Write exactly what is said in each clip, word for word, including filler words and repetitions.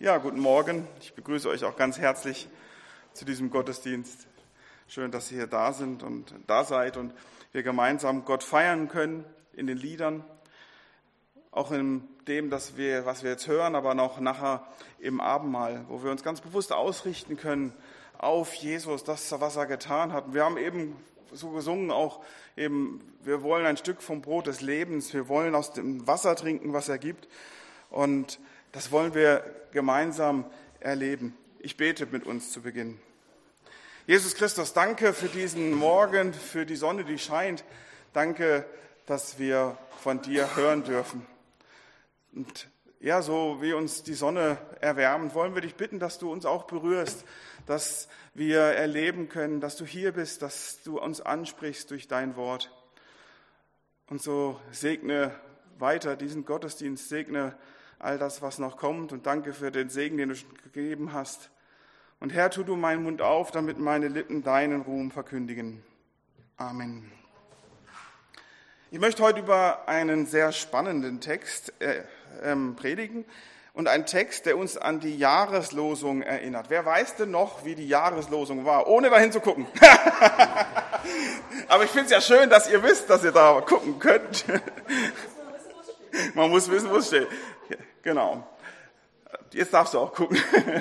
Ja, guten Morgen. Ich begrüße euch auch ganz herzlich zu diesem Gottesdienst. Schön, dass ihr hier da sind und da seid und wir gemeinsam Gott feiern können in den Liedern, auch in dem, dass wir, was wir jetzt hören, aber noch nachher im Abendmahl, wo wir uns ganz bewusst ausrichten können auf Jesus, das, was er getan hat. Wir haben eben so gesungen auch eben, wir wollen ein Stück vom Brot des Lebens, wir wollen aus dem Wasser trinken, was er gibt, und das wollen wir gemeinsam erleben. Ich bete mit uns zu Beginn. Jesus Christus, danke für diesen Morgen, für die Sonne, die scheint. Danke, dass wir von dir hören dürfen. Und ja, so wie uns die Sonne erwärmt, wollen wir dich bitten, dass du uns auch berührst, dass wir erleben können, dass du hier bist, dass du uns ansprichst durch dein Wort. Und so segne weiter diesen Gottesdienst, segne all das, was noch kommt, und danke für den Segen, den du schon gegeben hast. Und Herr, tu du meinen Mund auf, damit meine Lippen deinen Ruhm verkündigen. Amen. Ich möchte heute über einen sehr spannenden Text äh, ähm, predigen und einen Text, der uns an die Jahreslosung erinnert. Wer weiß denn noch, wie die Jahreslosung war, ohne dahin zu gucken? Aber ich finde es ja schön, dass ihr wisst, dass ihr da gucken könnt. Man muss wissen, wo es steht. Genau. Jetzt darfst du auch gucken.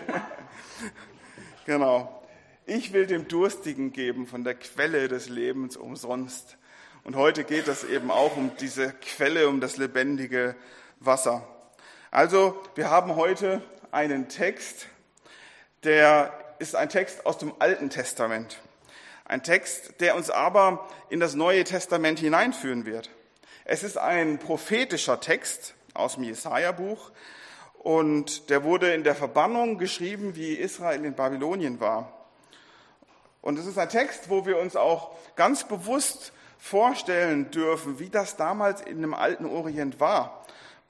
Genau. Ich will dem Durstigen geben von der Quelle des Lebens umsonst. Und heute geht es eben auch um diese Quelle, um das lebendige Wasser. Also, wir haben heute einen Text, der ist ein Text aus dem Alten Testament. Ein Text, der uns aber in das Neue Testament hineinführen wird. Es ist ein prophetischer Text aus dem Jesaja-Buch, und der wurde in der Verbannung geschrieben, wie Israel in Babylonien war. Und es ist ein Text, wo wir uns auch ganz bewusst vorstellen dürfen, wie das damals in dem alten Orient war.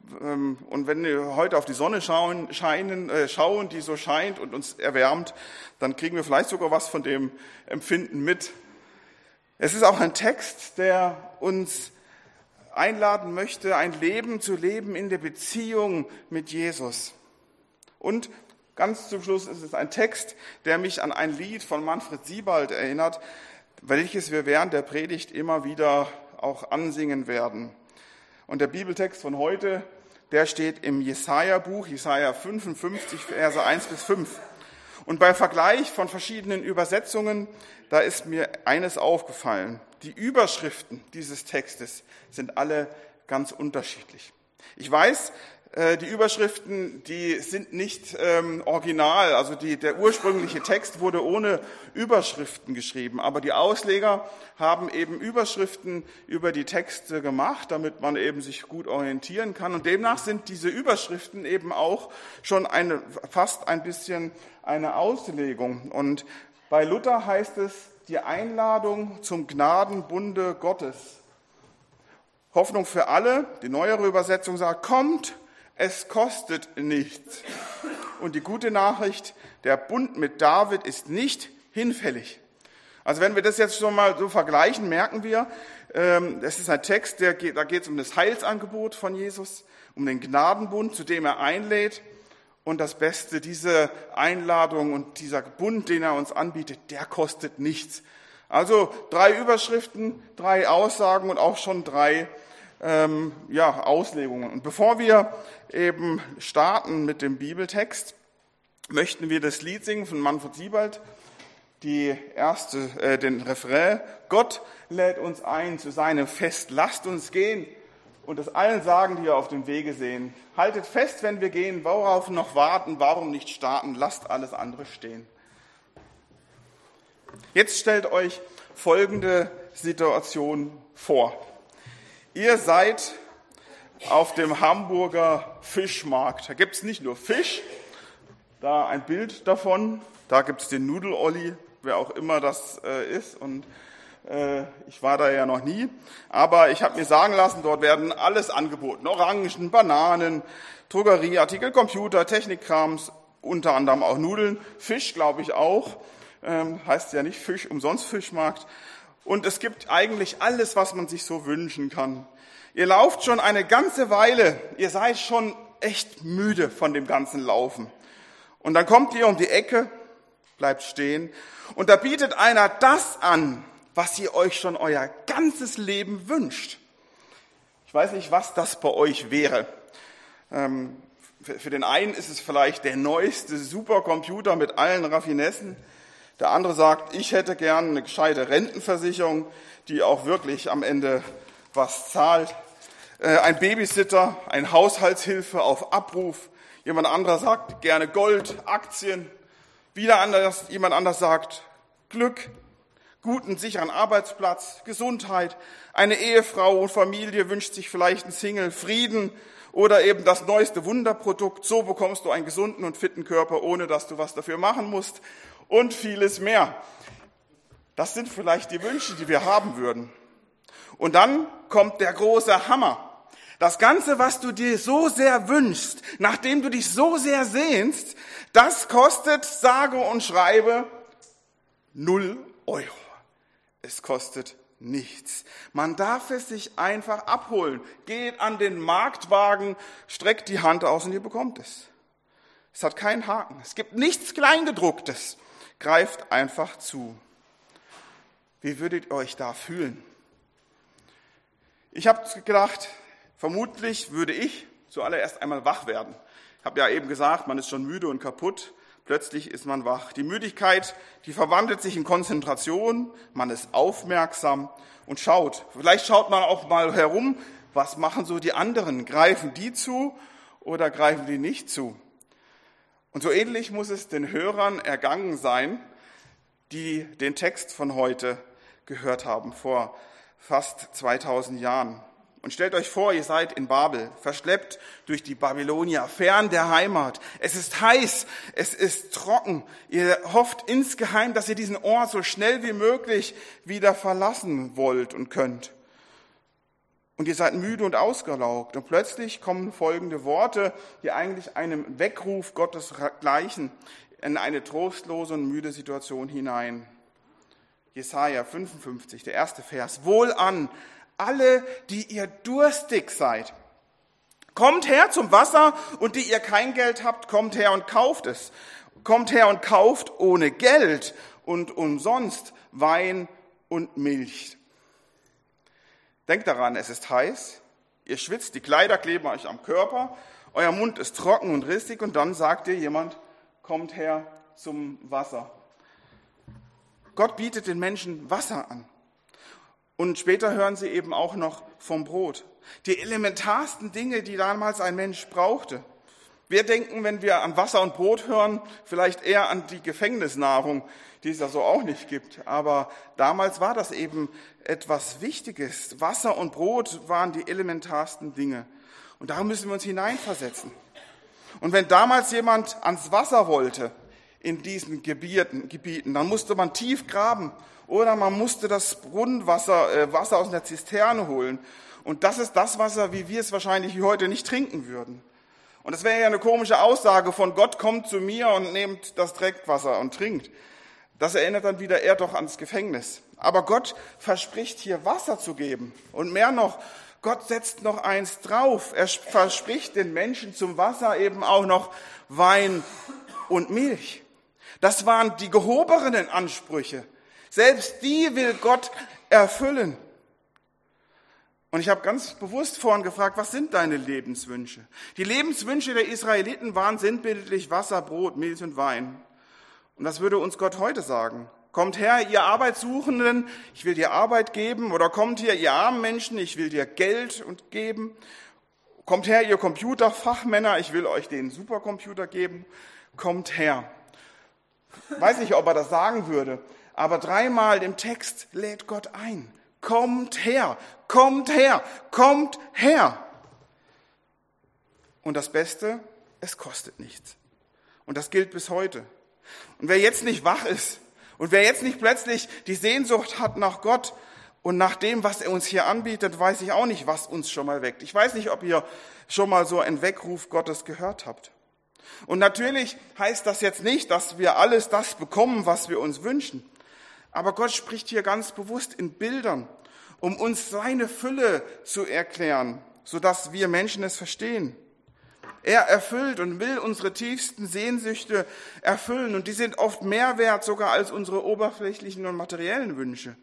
Und wenn wir heute auf die Sonne schauen, scheinen, äh, schauen, die so scheint und uns erwärmt, dann kriegen wir vielleicht sogar was von dem Empfinden mit. Es ist auch ein Text, der uns einladen möchte, ein Leben zu leben in der Beziehung mit Jesus. Und ganz zum Schluss ist es ein Text, der mich an ein Lied von Manfred Siebald erinnert, welches wir während der Predigt immer wieder auch ansingen werden. Und der Bibeltext von heute, der steht im Jesaja-Buch, Jesaja fünfundfünfzig, Verse eins bis fünf. Und beim Vergleich von verschiedenen Übersetzungen, da ist mir eines aufgefallen. Die Überschriften dieses Textes sind alle ganz unterschiedlich. Ich weiß, die Überschriften, die sind nicht ähm, original, also die, der ursprüngliche Text wurde ohne Überschriften geschrieben, aber die Ausleger haben eben Überschriften über die Texte gemacht, damit man eben sich gut orientieren kann, und demnach sind diese Überschriften eben auch schon eine, fast ein bisschen eine Auslegung. Und bei Luther heißt es die Einladung zum Gnadenbunde Gottes. Hoffnung für alle, die neuere Übersetzung sagt, kommt, es kostet nichts. Und die gute Nachricht, der Bund mit David ist nicht hinfällig. Also wenn wir das jetzt schon mal so vergleichen, merken wir, es ist ein Text, der geht, da geht es um das Heilsangebot von Jesus, um den Gnadenbund, zu dem er einlädt. Und das Beste, diese Einladung und dieser Bund, den er uns anbietet, der kostet nichts. Also drei Überschriften, drei Aussagen und auch schon drei ähm, ja, Auslegungen. Und bevor wir eben starten mit dem Bibeltext, möchten wir das Lied singen von Manfred Siebald, die erste, äh, den Refrain. Gott lädt uns ein zu seinem Fest, lasst uns gehen. Und das allen sagen, die wir auf dem Wege sehen. Haltet fest, wenn wir gehen, worauf noch warten, warum nicht starten, lasst alles andere stehen. Jetzt stellt euch folgende Situation vor. Ihr seid auf dem Hamburger Fischmarkt. Da gibt es nicht nur Fisch, da ein Bild davon, da gibt es den Nudel-Olli, wer auch immer das äh, ist, und ich war da ja noch nie, aber ich habe mir sagen lassen, dort werden alles angeboten. Orangen, Bananen, Drogerieartikel, Computer, Technikkrams, unter anderem auch Nudeln, Fisch glaube ich auch, ähm, heißt ja nicht Fisch, umsonst Fischmarkt. Und es gibt eigentlich alles, was man sich so wünschen kann. Ihr lauft schon eine ganze Weile, ihr seid schon echt müde von dem ganzen Laufen. Und dann kommt ihr um die Ecke, bleibt stehen und da bietet einer das an, was ihr euch schon euer ganzes Leben wünscht. Ich weiß nicht, was das bei euch wäre. Ähm, für, für den einen ist es vielleicht der neueste Supercomputer mit allen Raffinessen. Der andere sagt, ich hätte gern eine gescheite Rentenversicherung, die auch wirklich am Ende was zahlt. Äh, ein Babysitter, ein Haushaltshilfe auf Abruf. Jemand anderer sagt gerne Gold, Aktien. Wieder anders, jemand anders sagt Glück, guten, sicheren Arbeitsplatz, Gesundheit. Eine Ehefrau und Familie wünscht sich vielleicht einen Single, Frieden oder eben das neueste Wunderprodukt. So bekommst du einen gesunden und fitten Körper, ohne dass du was dafür machen musst und vieles mehr. Das sind vielleicht die Wünsche, die wir haben würden. Und dann kommt der große Hammer. Das Ganze, was du dir so sehr wünschst, nachdem du dich so sehr sehnst, das kostet, sage und schreibe, null Euro. Es kostet nichts. Man darf es sich einfach abholen. Geht an den Marktwagen, streckt die Hand aus und ihr bekommt es. Es hat keinen Haken. Es gibt nichts Kleingedrucktes. Greift einfach zu. Wie würdet ihr euch da fühlen? Ich habe gedacht, vermutlich würde ich zuallererst einmal wach werden. Ich habe ja eben gesagt, man ist schon müde und kaputt. Plötzlich ist man wach. Die Müdigkeit, die verwandelt sich in Konzentration. Man ist aufmerksam und schaut. Vielleicht schaut man auch mal herum, was machen so die anderen? Greifen die zu oder greifen die nicht zu? Und so ähnlich muss es den Hörern ergangen sein, die den Text von heute gehört haben, vor fast zweitausend Jahren. Und stellt euch vor, ihr seid in Babel, verschleppt durch die Babylonier, fern der Heimat. Es ist heiß, es ist trocken. Ihr hofft insgeheim, dass ihr diesen Ort so schnell wie möglich wieder verlassen wollt und könnt. Und ihr seid müde und ausgelaugt. Und plötzlich kommen folgende Worte, die eigentlich einem Weckruf Gottes gleichen, in eine trostlose und müde Situation hinein. Jesaja fünfundfünfzig, der erste Vers. Wohlan, alle, die ihr durstig seid. Kommt her zum Wasser und die ihr kein Geld habt, kommt her und kauft es. Kommt her und kauft ohne Geld und umsonst Wein und Milch. Denkt daran, es ist heiß, ihr schwitzt, die Kleider kleben euch am Körper, euer Mund ist trocken und rissig und dann sagt dir jemand, kommt her zum Wasser. Gott bietet den Menschen Wasser an. Und später hören sie eben auch noch vom Brot. Die elementarsten Dinge, die damals ein Mensch brauchte. Wir denken, wenn wir an Wasser und Brot hören, vielleicht eher an die Gefängnisnahrung, die es ja so auch nicht gibt. Aber damals war das eben etwas Wichtiges. Wasser und Brot waren die elementarsten Dinge. Und darum müssen wir uns hineinversetzen. Und wenn damals jemand ans Wasser wollte in diesen Gebieten, Gebieten, dann musste man tief graben. Oder man musste das Brunnenwasser, äh, Wasser aus einer Zisterne holen. Und das ist das Wasser, wie wir es wahrscheinlich heute nicht trinken würden. Und das wäre ja eine komische Aussage von Gott kommt zu mir und nehmt das Dreckwasser und trinkt. Das erinnert dann wieder eher doch ans Gefängnis. Aber Gott verspricht hier Wasser zu geben. Und mehr noch, Gott setzt noch eins drauf. Er verspricht den Menschen zum Wasser eben auch noch Wein und Milch. Das waren die gehobenen Ansprüche. Selbst die will Gott erfüllen. Und ich habe ganz bewusst vorhin gefragt, was sind deine Lebenswünsche? Die Lebenswünsche der Israeliten waren sinnbildlich Wasser, Brot, Milch und Wein. Und das würde uns Gott heute sagen. Kommt her, ihr Arbeitssuchenden, ich will dir Arbeit geben. Oder kommt her, ihr armen Menschen, ich will dir Geld geben. Kommt her, ihr Computerfachmänner, ich will euch den Supercomputer geben. Kommt her. Ich weiß nicht, ob er das sagen würde. Aber dreimal im Text lädt Gott ein. Kommt her, kommt her, kommt her. Und das Beste, es kostet nichts. Und das gilt bis heute. Und wer jetzt nicht wach ist und wer jetzt nicht plötzlich die Sehnsucht hat nach Gott und nach dem, was er uns hier anbietet, weiß ich auch nicht, was uns schon mal weckt. Ich weiß nicht, ob ihr schon mal so einen Weckruf Gottes gehört habt. Und natürlich heißt das jetzt nicht, dass wir alles das bekommen, was wir uns wünschen. Aber Gott spricht hier ganz bewusst in Bildern, um uns seine Fülle zu erklären, sodass wir Menschen es verstehen. Er erfüllt und will unsere tiefsten Sehnsüchte erfüllen. Und die sind oft mehr wert sogar als unsere oberflächlichen und materiellen Wünsche.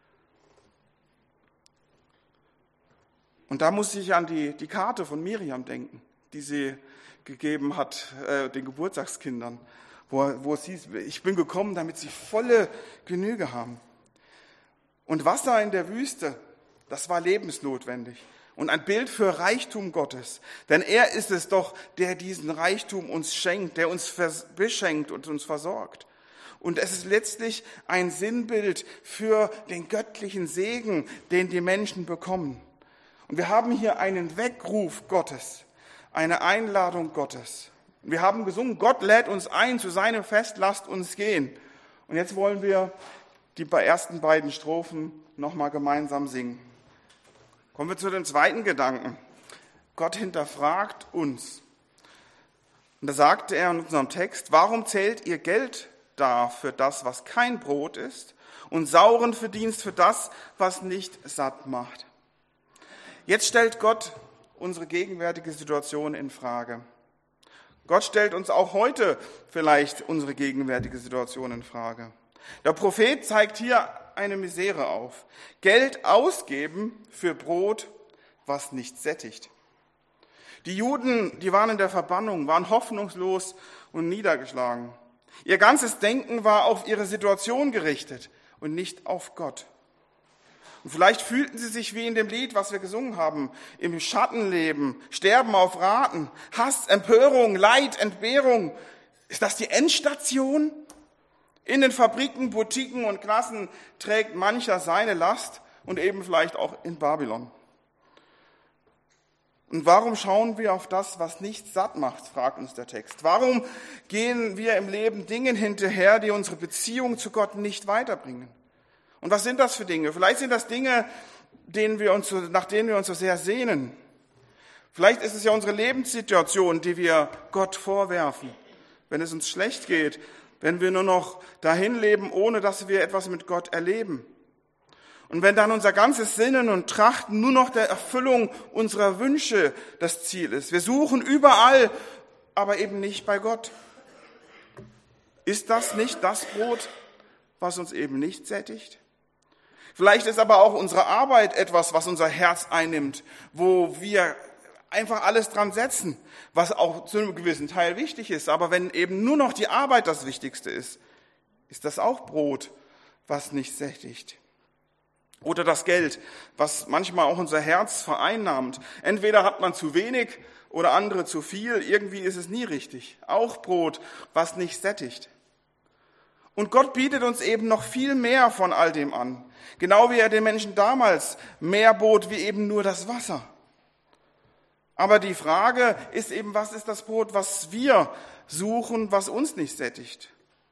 Und da muss ich an die, die Karte von Miriam denken, die sie gegeben hat, äh, den Geburtstagskindern, wo, wo es hieß, ich bin gekommen, damit sie volle Genüge haben. Und Wasser in der Wüste, das war lebensnotwendig. Und ein Bild für Reichtum Gottes. Denn er ist es doch, der diesen Reichtum uns schenkt, der uns beschenkt und uns versorgt. Und es ist letztlich ein Sinnbild für den göttlichen Segen, den die Menschen bekommen. Und wir haben hier einen Weckruf Gottes, eine Einladung Gottes. Und wir haben gesungen, Gott lädt uns ein zu seinem Fest, lasst uns gehen. Und jetzt wollen wir die ersten beiden Strophen nochmal gemeinsam singen. Kommen wir zu dem zweiten Gedanken. Gott hinterfragt uns. Und da sagte er in unserem Text, warum zählt ihr Geld dar für das, was kein Brot ist, und sauren Verdienst für das, was nicht satt macht? Jetzt stellt Gott unsere gegenwärtige Situation in Frage. Gott stellt uns auch heute vielleicht unsere gegenwärtige Situation in Frage. Der Prophet zeigt hier eine Misere auf. Geld ausgeben für Brot, was nicht sättigt. Die Juden, die waren in der Verbannung, waren hoffnungslos und niedergeschlagen. Ihr ganzes Denken war auf ihre Situation gerichtet und nicht auf Gott. Und vielleicht fühlten sie sich wie in dem Lied, was wir gesungen haben, im Schattenleben, Sterben auf Raten, Hass, Empörung, Leid, Entbehrung. Ist das die Endstation? In den Fabriken, Boutiquen und Klassen trägt mancher seine Last und eben vielleicht auch in Babylon. Und warum schauen wir auf das, was nicht satt macht, fragt uns der Text. Warum gehen wir im Leben Dingen hinterher, die unsere Beziehung zu Gott nicht weiterbringen? Und was sind das für Dinge? Vielleicht sind das Dinge, denen wir uns, nach denen wir uns so sehr sehnen. Vielleicht ist es ja unsere Lebenssituation, die wir Gott vorwerfen, wenn es uns schlecht geht, wenn wir nur noch dahin leben, ohne dass wir etwas mit Gott erleben. Und wenn dann unser ganzes Sinnen und Trachten nur noch der Erfüllung unserer Wünsche das Ziel ist. Wir suchen überall, aber eben nicht bei Gott. Ist das nicht das Brot, was uns eben nicht sättigt? Vielleicht ist aber auch unsere Arbeit etwas, was unser Herz einnimmt, wo wir einfach alles dran setzen, was auch zu einem gewissen Teil wichtig ist. Aber wenn eben nur noch die Arbeit das Wichtigste ist, ist das auch Brot, was nicht sättigt. Oder das Geld, was manchmal auch unser Herz vereinnahmt. Entweder hat man zu wenig oder andere zu viel. Irgendwie ist es nie richtig. Auch Brot, was nicht sättigt. Und Gott bietet uns eben noch viel mehr von all dem an. Genau wie er den Menschen damals mehr bot wie eben nur das Wasser. Aber die Frage ist eben, was ist das Brot, was wir suchen, was uns nicht sättigt?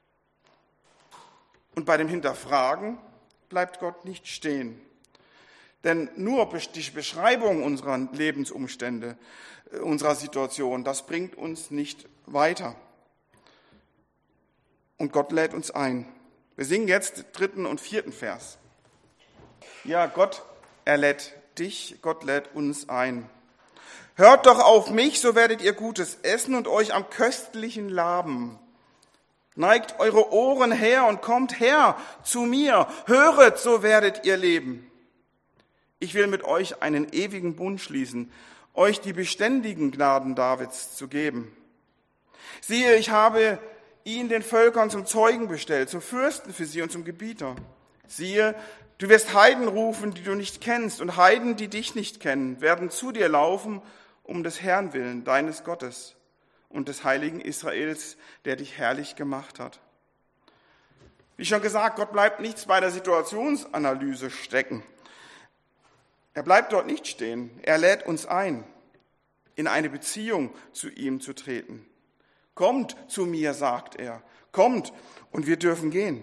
Und bei dem Hinterfragen bleibt Gott nicht stehen. Denn nur die Beschreibung unserer Lebensumstände, unserer Situation, das bringt uns nicht weiter. Und Gott lädt uns ein. Wir singen jetzt dritten und vierten Vers. Ja, Gott, er lädt dich, Gott lädt uns ein. Hört doch auf mich, so werdet ihr Gutes essen und euch am Köstlichen laben. Neigt eure Ohren her und kommt her zu mir. Höret, so werdet ihr leben. Ich will mit euch einen ewigen Bund schließen, euch die beständigen Gnaden Davids zu geben. Siehe, ich habe ihn den Völkern zum Zeugen bestellt, zum Fürsten für sie und zum Gebieter. Siehe, du wirst Heiden rufen, die du nicht kennst, und Heiden, die dich nicht kennen, werden zu dir laufen, um des Herrn willen, deines Gottes und des heiligen Israels, der dich herrlich gemacht hat. Wie schon gesagt, Gott bleibt nichts bei der Situationsanalyse stecken. Er bleibt dort nicht stehen. Er lädt uns ein, in eine Beziehung zu ihm zu treten. Kommt zu mir, sagt er. Kommt und wir dürfen gehen.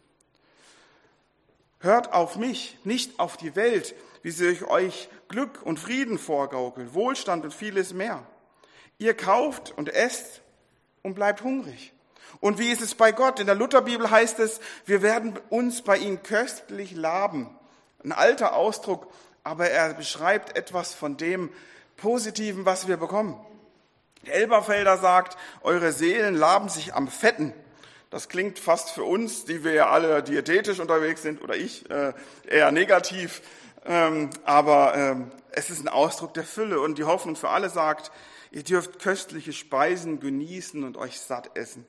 Hört auf mich, nicht auf die Welt, wie sie euch Glück und Frieden vorgaukelt, Wohlstand und vieles mehr. Ihr kauft und esst und bleibt hungrig. Und wie ist es bei Gott? In der Lutherbibel heißt es, wir werden uns bei ihm köstlich laben. Ein alter Ausdruck, aber er beschreibt etwas von dem Positiven, was wir bekommen. Der Elberfelder sagt, eure Seelen laben sich am Fetten. Das klingt fast für uns, die wir ja alle diätetisch unterwegs sind, oder ich, äh, eher negativ. Ähm, aber ähm, es ist ein Ausdruck der Fülle. Und die Hoffnung für alle sagt, ihr dürft köstliche Speisen genießen und euch satt essen.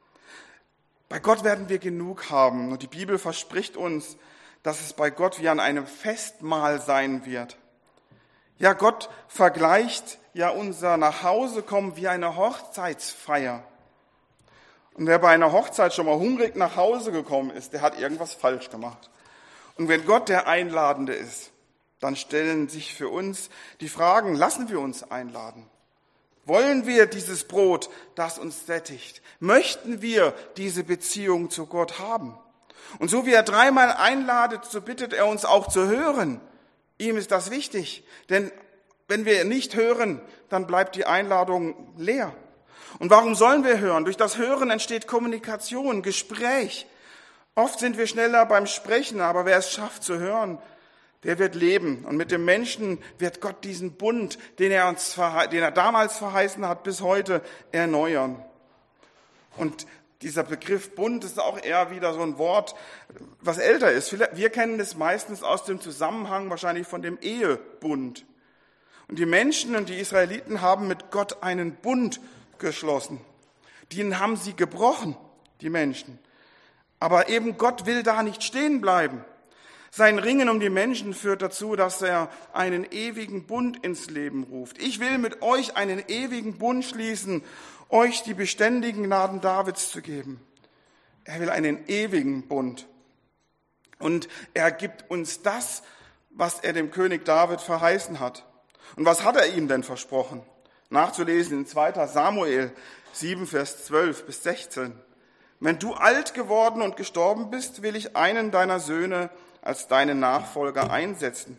Bei Gott werden wir genug haben. Und die Bibel verspricht uns, dass es bei Gott wie an einem Festmahl sein wird. Ja, Gott vergleicht ja unser Nachhausekommen wie eine Hochzeitsfeier. Und wer bei einer Hochzeit schon mal hungrig nach Hause gekommen ist, der hat irgendwas falsch gemacht. Und wenn Gott der Einladende ist, dann stellen sich für uns die Fragen, lassen wir uns einladen? Wollen wir dieses Brot, das uns sättigt? Möchten wir diese Beziehung zu Gott haben? Und so wie er dreimal einladet, so bittet er uns auch zu hören. Ihm ist das wichtig, denn wenn wir nicht hören, dann bleibt die Einladung leer. Und warum sollen wir hören? Durch das Hören entsteht Kommunikation, Gespräch. Oft sind wir schneller beim Sprechen, aber wer es schafft zu hören, der wird leben. Und mit dem Menschen wird Gott diesen Bund, den er uns, den er damals verheißen hat, bis heute erneuern. Und dieser Begriff Bund ist auch eher wieder so ein Wort, was älter ist. Wir kennen das meistens aus dem Zusammenhang wahrscheinlich von dem Ehebund. Und die Menschen und die Israeliten haben mit Gott einen Bund geschlossen. Den haben sie gebrochen, die Menschen. Aber eben Gott will da nicht stehen bleiben. Sein Ringen um die Menschen führt dazu, dass er einen ewigen Bund ins Leben ruft. Ich will mit euch einen ewigen Bund schließen, euch die beständigen Gnaden Davids zu geben. Er will einen ewigen Bund. Und er gibt uns das, was er dem König David verheißen hat. Und was hat er ihm denn versprochen? Nachzulesen in zweiter Samuel sieben, Vers zwölf bis sechzehn. Wenn du alt geworden und gestorben bist, will ich einen deiner Söhne als deinen Nachfolger einsetzen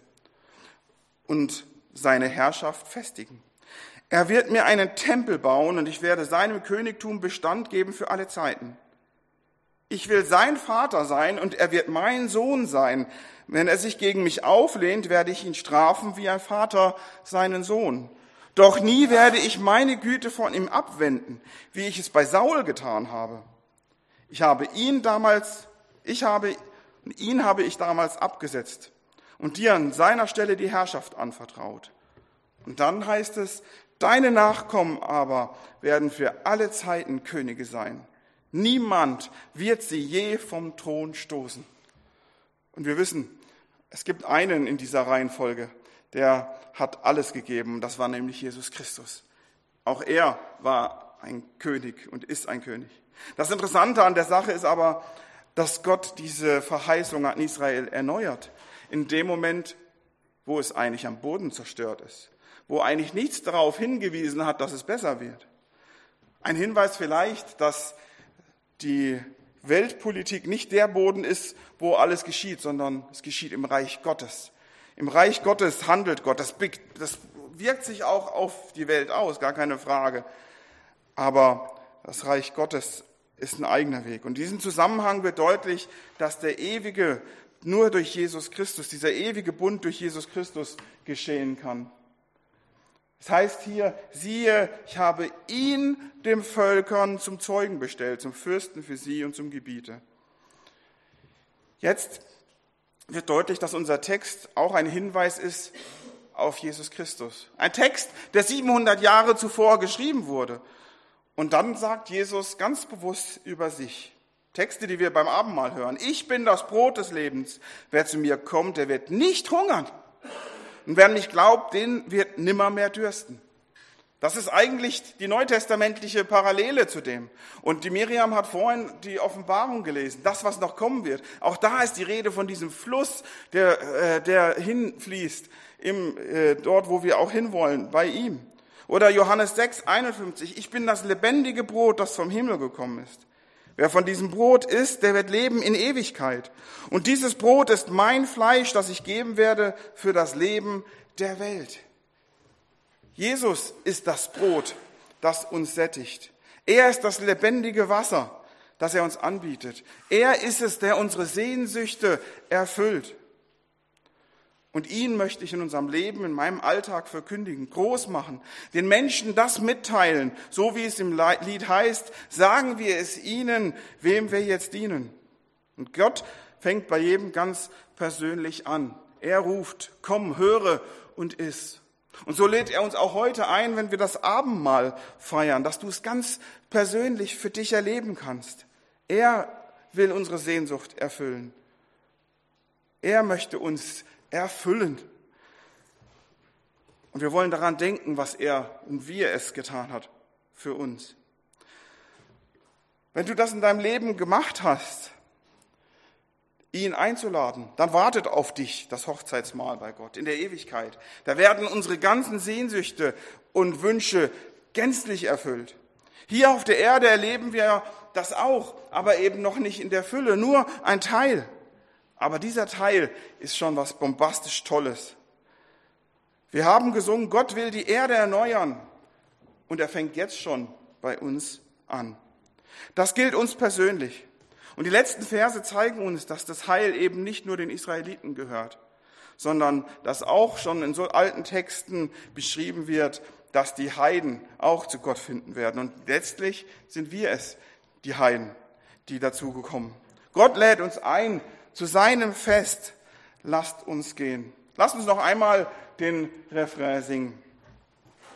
und seine Herrschaft festigen. Er wird mir einen Tempel bauen und ich werde seinem Königtum Bestand geben für alle Zeiten. Ich will sein Vater sein und er wird mein Sohn sein. Wenn er sich gegen mich auflehnt, werde ich ihn strafen wie ein Vater seinen Sohn. Doch nie werde ich meine Güte von ihm abwenden, wie ich es bei Saul getan habe. Ich habe ihn damals, ich habe, ihn habe ich damals abgesetzt und dir an seiner Stelle die Herrschaft anvertraut. Und dann heißt es, deine Nachkommen aber werden für alle Zeiten Könige sein. Niemand wird sie je vom Thron stoßen. Und wir wissen, es gibt einen in dieser Reihenfolge, der hat alles gegeben. Das war nämlich Jesus Christus. Auch er war ein König und ist ein König. Das Interessante an der Sache ist aber, dass Gott diese Verheißung an Israel erneuert. In dem Moment, wo es eigentlich am Boden zerstört ist. Wo eigentlich nichts darauf hingewiesen hat, dass es besser wird. Ein Hinweis vielleicht, dass die Weltpolitik nicht der Boden ist, wo alles geschieht, sondern es geschieht im Reich Gottes. Im Reich Gottes handelt Gott. Das wirkt sich auch auf die Welt aus, gar keine Frage. Aber das Reich Gottes ist ein eigener Weg. Und in diesem Zusammenhang wird deutlich, dass der ewige, nur durch Jesus Christus, dieser ewige Bund durch Jesus Christus geschehen kann. Das heißt hier, siehe, ich habe ihn den Völkern zum Zeugen bestellt, zum Fürsten für sie und zum Gebiete. Jetzt wird deutlich, dass unser Text auch ein Hinweis ist auf Jesus Christus. Ein Text, der siebenhundert Jahre zuvor geschrieben wurde. Und dann sagt Jesus ganz bewusst über sich. Texte, die wir beim Abendmahl hören. Ich bin das Brot des Lebens. Wer zu mir kommt, der wird nicht hungern. Und wer nicht glaubt, den wird nimmer mehr dürsten. Das ist eigentlich die neutestamentliche Parallele zu dem. Und die Miriam hat vorhin die Offenbarung gelesen, das, was noch kommen wird. Auch da ist die Rede von diesem Fluss, der, äh, der hinfließt, im, äh, dort, wo wir auch hinwollen, bei ihm. Oder Johannes sechs, einundfünfzig, ich bin das lebendige Brot, das vom Himmel gekommen ist. Wer von diesem Brot isst, der wird leben in Ewigkeit. Und dieses Brot ist mein Fleisch, das ich geben werde für das Leben der Welt. Jesus ist das Brot, das uns sättigt. Er ist das lebendige Wasser, das er uns anbietet. Er ist es, der unsere Sehnsüchte erfüllt. Und ihn möchte ich in unserem Leben, in meinem Alltag verkündigen, groß machen, den Menschen das mitteilen, so wie es im Lied heißt, sagen wir es ihnen, wem wir jetzt dienen. Und Gott fängt bei jedem ganz persönlich an. Er ruft, komm, höre und iss. Und so lädt er uns auch heute ein, wenn wir das Abendmahl feiern, dass du es ganz persönlich für dich erleben kannst. Er will unsere Sehnsucht erfüllen. Er möchte uns erfüllen. Und wir wollen daran denken, was er und wie er es getan hat für uns. Wenn du das in deinem Leben gemacht hast, ihn einzuladen, dann wartet auf dich das Hochzeitsmahl bei Gott in der Ewigkeit. Da werden unsere ganzen Sehnsüchte und Wünsche gänzlich erfüllt. Hier auf der Erde erleben wir das auch, aber eben noch nicht in der Fülle, nur ein Teil. Aber dieser Teil ist schon was bombastisch Tolles. Wir haben gesungen, Gott will die Erde erneuern und er fängt jetzt schon bei uns an. Das gilt uns persönlich. Und die letzten Verse zeigen uns, dass das Heil eben nicht nur den Israeliten gehört, sondern dass auch schon in so alten Texten beschrieben wird, dass die Heiden auch zu Gott finden werden. Und letztlich sind wir es, die Heiden, die dazugekommen. Gott lädt uns ein zu seinem Fest. Lasst uns gehen. Lasst uns noch einmal den Refrain singen.